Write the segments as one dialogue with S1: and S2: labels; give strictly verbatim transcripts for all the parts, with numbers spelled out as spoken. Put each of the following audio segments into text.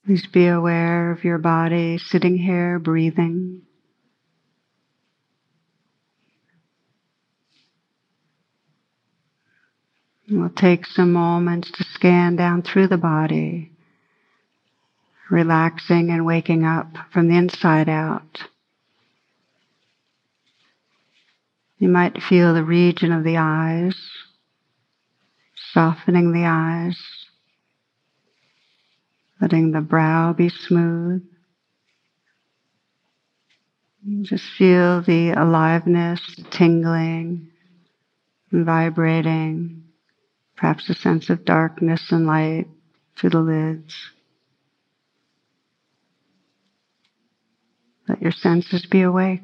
S1: Please be aware of your body sitting here, breathing. We'll take some moments to scan down through the body, relaxing and waking up from the inside out. You might feel the region of the eyes, softening the eyes, letting the brow be smooth. Just feel the aliveness, tingling, and vibrating, perhaps a sense of darkness and light through the lids. Let your senses be awake.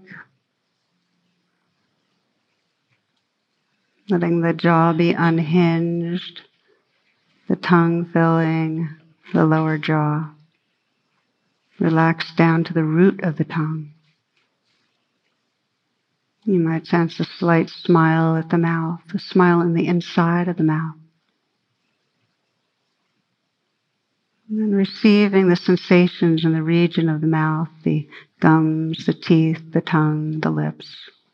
S1: Letting the jaw be unhinged, the tongue filling the lower jaw. Relax down to the root of the tongue. You might sense a slight smile at the mouth, a smile in the inside of the mouth. And then receiving the sensations in the region of the mouth, the gums, the teeth, the tongue, the lips.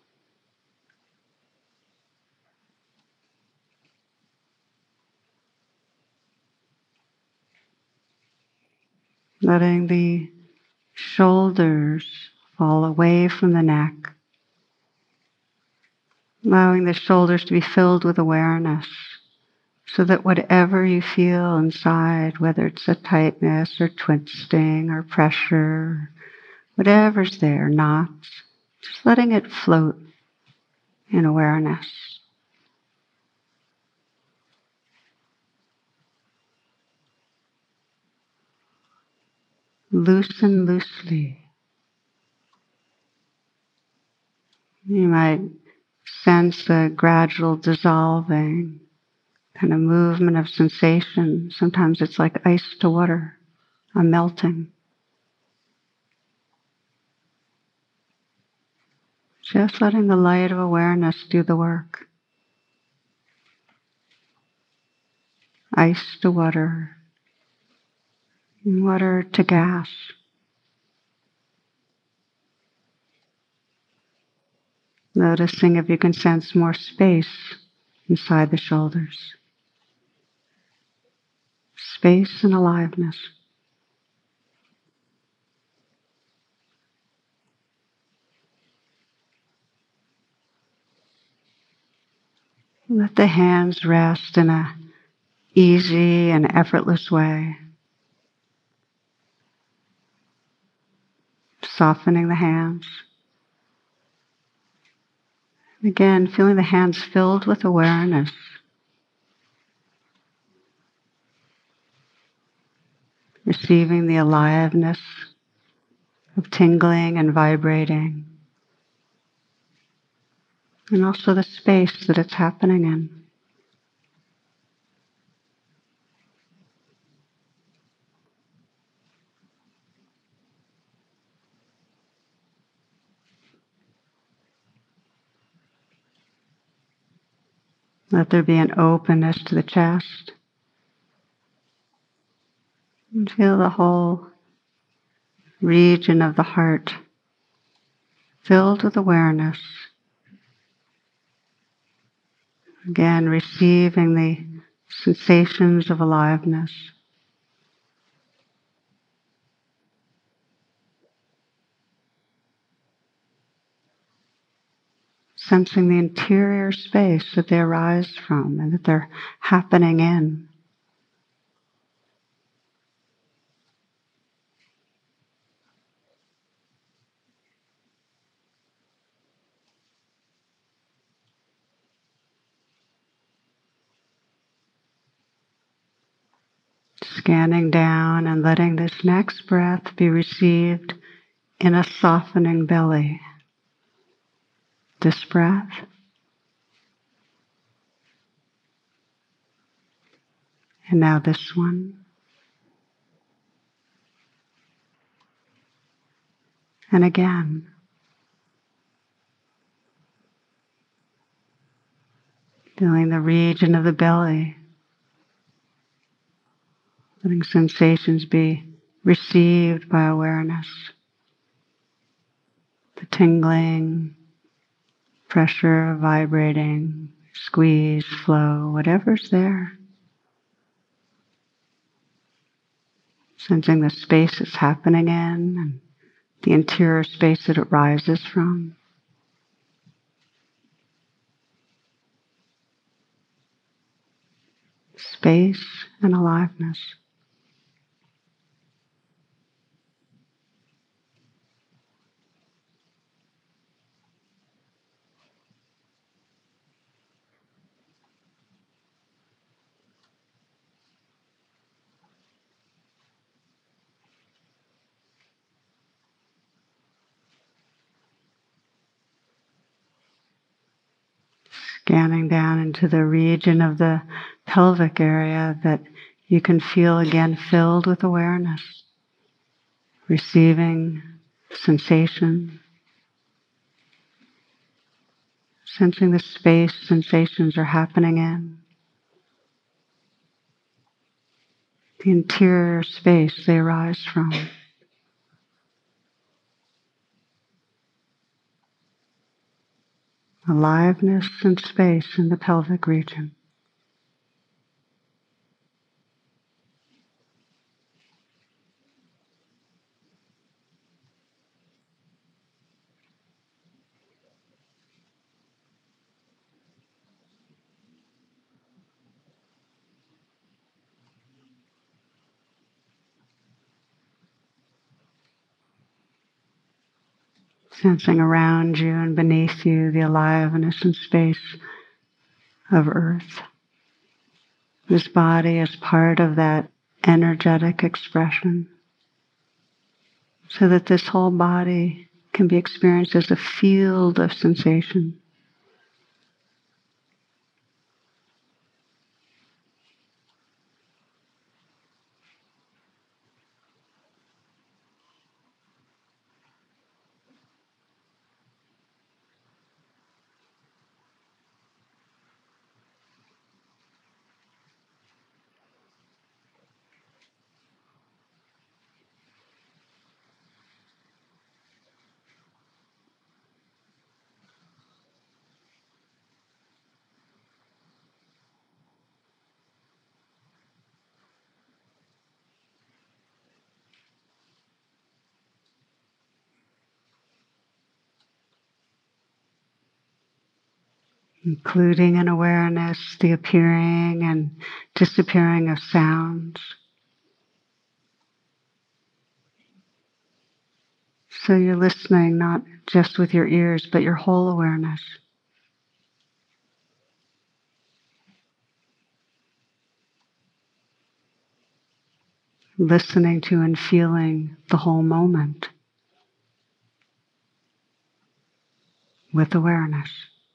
S1: Letting the shoulders fall away from the neck. Allowing the shoulders to be filled with awareness, so that whatever you feel inside, whether it's a tightness or twisting or pressure, whatever's there, knots, just letting it float in awareness. Loosen loosely. You might sense a gradual dissolving, kind of movement of sensation. Sometimes it's like ice to water, a melting. Just letting the light of awareness do the work. Ice to water, and water to gas. Noticing if you can sense more space inside the shoulders. Space and aliveness. Let the hands rest in a easy and effortless way. Softening the hands. Again, feeling the hands filled with awareness. Receiving the aliveness of tingling and vibrating. And also the space that it's happening in. Let there be an openness to the chest. And feel the whole region of the heart filled with awareness. Again, receiving the sensations of aliveness. Sensing the interior space that they arise from and that they're happening in. Scanning down and letting this next breath be received in a softening belly. This breath. And now this one. And again. Feeling the region of the belly. Letting sensations be received by awareness. The tingling, pressure, vibrating, squeeze, flow, whatever's there. Sensing the space it's happening in and the interior space that it rises from. Space and aliveness. Scanning down into the region of the pelvic area that you can feel again filled with awareness, receiving sensation, sensing the space sensations are happening in, the interior space they arise from. Aliveness and space in the pelvic region. Sensing around you and beneath you the aliveness and space of earth. This body is part of that energetic expression, so that this whole body can be experienced as a field of sensation. Including in awareness the appearing and disappearing of sounds. So you're listening not just with your ears, but your whole awareness. Listening to and feeling the whole moment with awareness.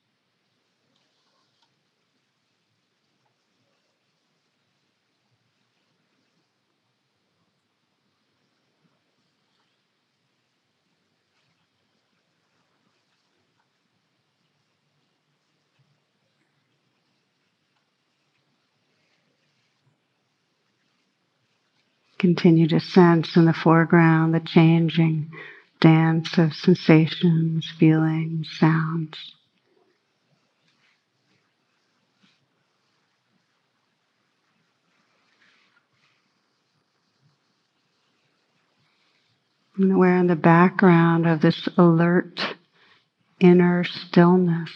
S1: Continue to sense in the foreground the changing dance of sensations, feelings, sounds. And aware in the background of this alert inner stillness.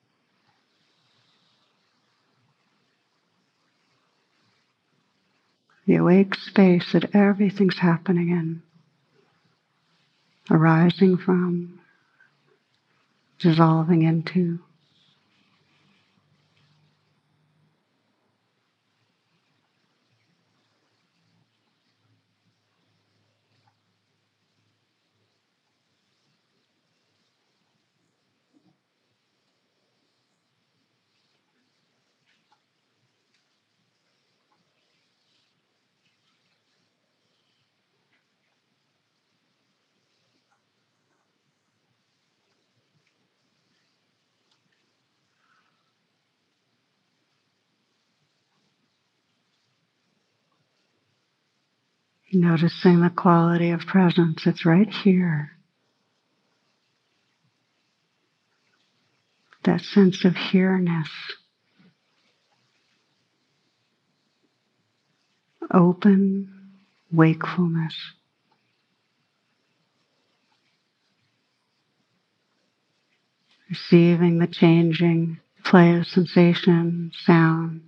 S1: The awake space that everything's happening in, arising from, dissolving into. Noticing the quality of presence. It's right here. That sense of here-ness. Open wakefulness. Receiving the changing play of sensation, sound.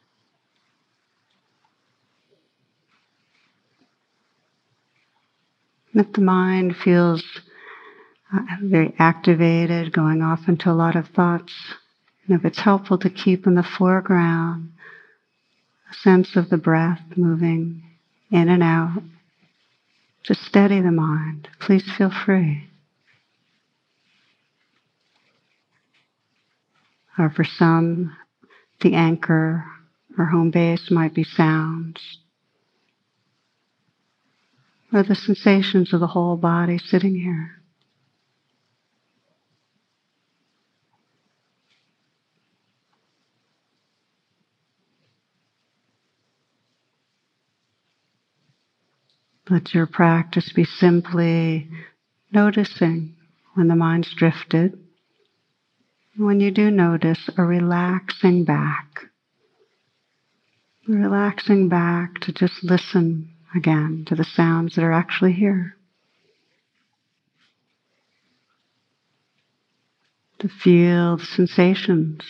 S1: If the mind feels uh, very activated, going off into a lot of thoughts, and if it's helpful to keep in the foreground a sense of the breath moving in and out, to steady the mind, please feel free. Or for some, the anchor or home base might be sounds, or the sensations of the whole body sitting here. Let your practice be simply noticing when the mind's drifted. When you do notice, a relaxing back. Relaxing back to just listen again to the sounds that are actually here. To feel the sensations,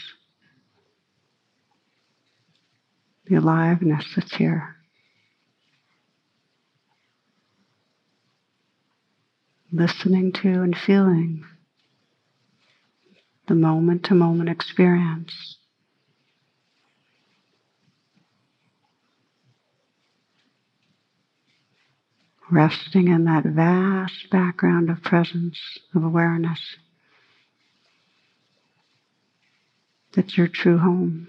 S1: the aliveness that's here. Listening to and feeling the moment-to-moment experience. Resting in that vast background of presence, of awareness. That's your true home.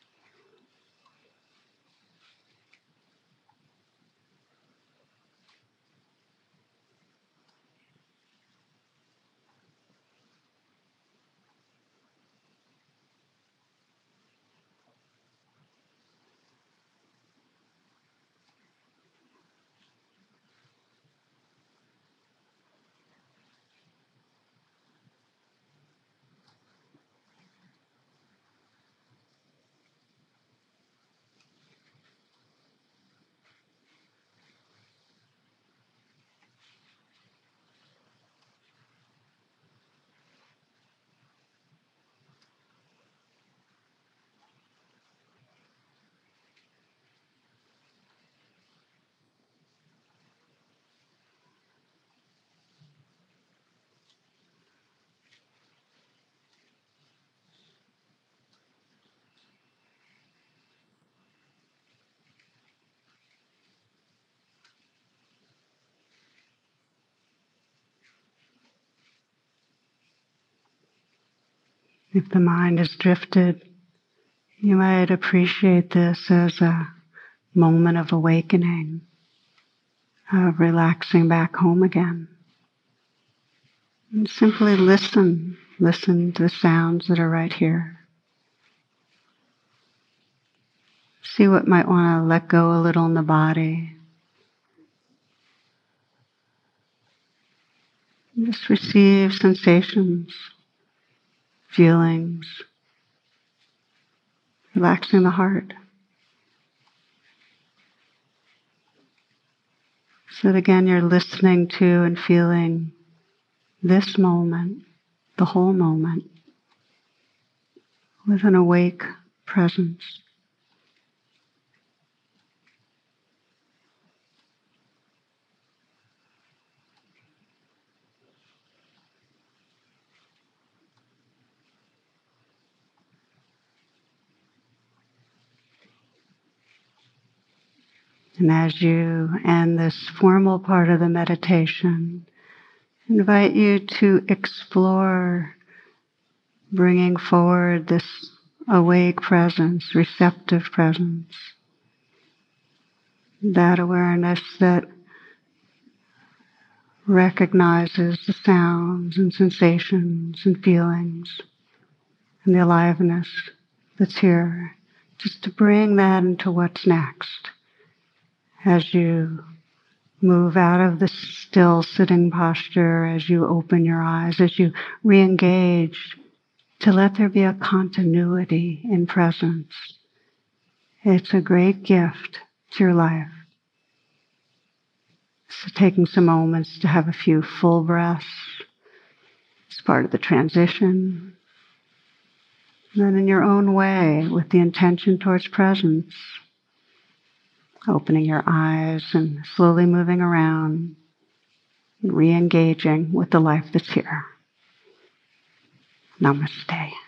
S1: If the mind is drifted, you might appreciate this as a moment of awakening, of relaxing back home again. And simply listen, listen to the sounds that are right here. See what might want to let go a little in the body. Just receive sensations, feelings, relaxing the heart. So that again you're listening to and feeling this moment, the whole moment, with an awake presence. And as you end this formal part of the meditation, I invite you to explore bringing forward this awake presence, receptive presence, that awareness that recognizes the sounds and sensations and feelings and the aliveness that's here, just to bring that into what's next as you Move out of the still sitting posture as you open your eyes, as you re-engage, to let there be a continuity in presence. It's a great gift to your life. So taking some moments to have a few full breaths. It's part of the transition. And then in your own way, with the intention towards presence, opening your eyes and slowly moving around, and re-engaging with the life that's here. Namaste.